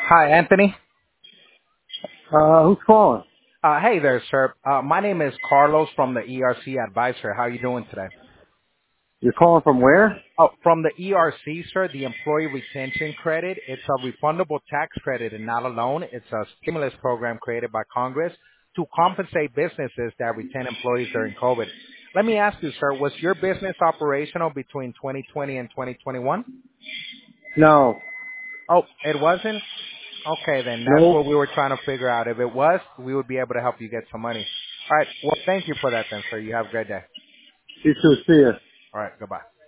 Hi, Anthony. Who's calling? Hey there, sir. My name is Carlos from the ERC Advisor. How are you doing today? You're calling from where? Oh, from the ERC, sir, the Employee Retention Credit. It's a refundable tax credit and not a loan. It's a stimulus program created by Congress to compensate businesses that retain employees during COVID. Let me ask you, sir, was your business operational between 2020 and 2021? No. Oh, it wasn't? Okay, then that's No. what we were trying to figure out. If it was, we would be able to help you get some money. All right. Well, thank you for that then, sir. You have a great day. You should see us. All right. Goodbye.